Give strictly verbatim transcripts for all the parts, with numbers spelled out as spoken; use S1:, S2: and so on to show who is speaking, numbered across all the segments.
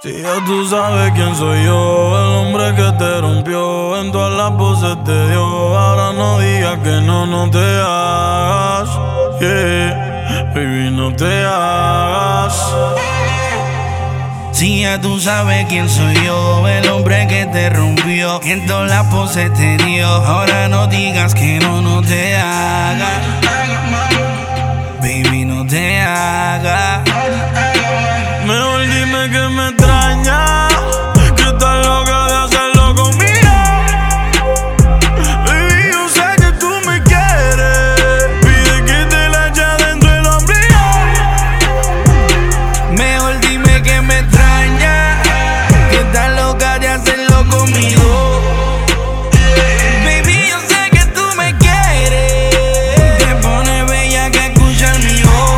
S1: Si ya tú sabes quién soy yo, el hombre que te rompió, en todas las voces te dio. Ahora no digas que no, no te hagas, yeah, baby, no te hagas.
S2: Si ya tú sabes quién soy yo, el hombre que te rompió, que en todas las poses te dio. Ahora no digas que no, no te hagas, baby, no te hagas.
S1: Mejor dime que me extraña, que estás loca de hacerlo conmigo. Baby, yo sé que tú me quieres, pide que te la eche dentro del ombligo.
S2: Mejor dime que me extraña, que estás loca de hacerlo conmigo. Baby, yo sé que tú me quieres, te pone bella que escuchar mi voz.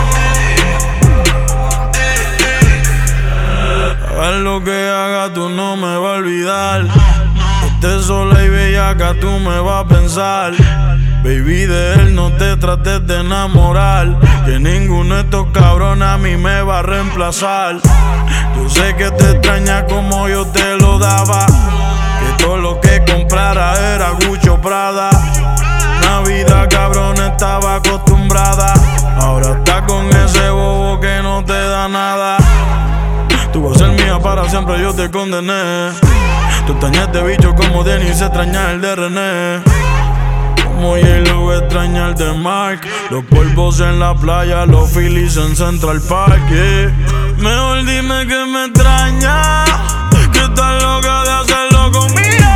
S1: Hagas lo que haga, tú no me vas a olvidar. Estés sola y bellaca, tú me vas a pensar. Baby, de él no te trates de enamorar, que ninguno de estos cabrones a mí me va a reemplazar. Yo sé que te extraña como yo te lo daba, que todo lo que comprara era Gucci o Prada. Una vida cabrón estaba acostumbrada, ahora está con ese bobo que no te da nada. Tú vas a ser mía para siempre, yo te condené. Tú extrañas este bicho como Denis extraña el de René. Como J-Lo extraña el de Mark. Los polvos en la playa, los Phillies en Central Park, yeah. Mejor dime que me extraña, que estás loca de hacerlo conmigo.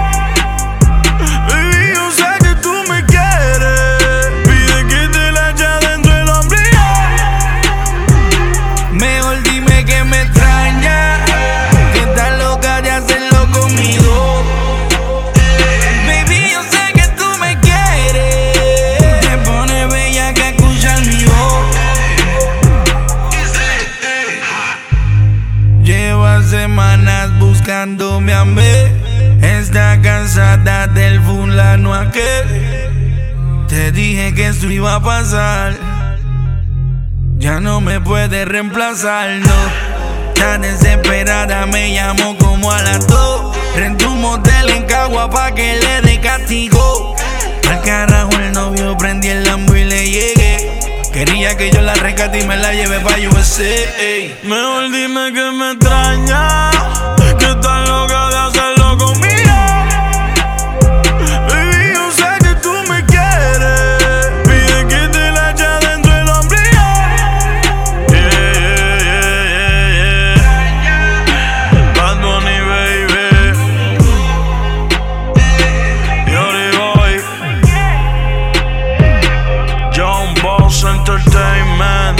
S1: Baby, yo sé que tú me quieres, pide que te la eche dentro del ombligo.
S2: Mejor dime que me extraña, que estás loca de hacerlo conmigo. Baby, yo sé que tú me quieres, te pone bella que escuchar mi voz. Lleva semanas buscándome a mí, está cansada del fulano aquel. Te dije que esto iba a pasar, ya no me puedes reemplazar, no. Tan desesperada me llamó como a las dos. Rentó un motel en Cagua pa' que le dé castigo. Al carajo el novio, prendí el Lambo y le llegué. Quería que yo la rescate y me la lleve pa' U S A.
S1: Mejor dime que me extraña, que estás loca de hacerlo conmigo. Baby, yo sé que tú me quieres, pide que te la eche dentro del ombligo. Yeah, yeah, yeah, yeah, yeah. Bad Bunny, baby. Yori Boy, John Boss Entertainment.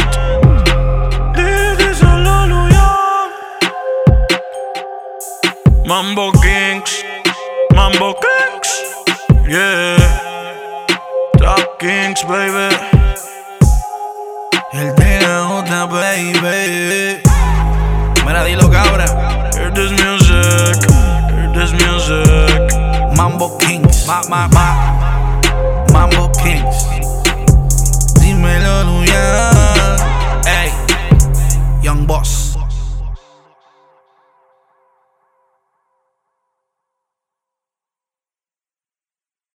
S1: Mambo Kings, Mambo Kings, yeah. Top Kings, baby.
S2: El T J, baby. Mira, dilo, cabra.
S1: Hear this music, hear this music.
S2: Mambo Kings, ma, ma, ma.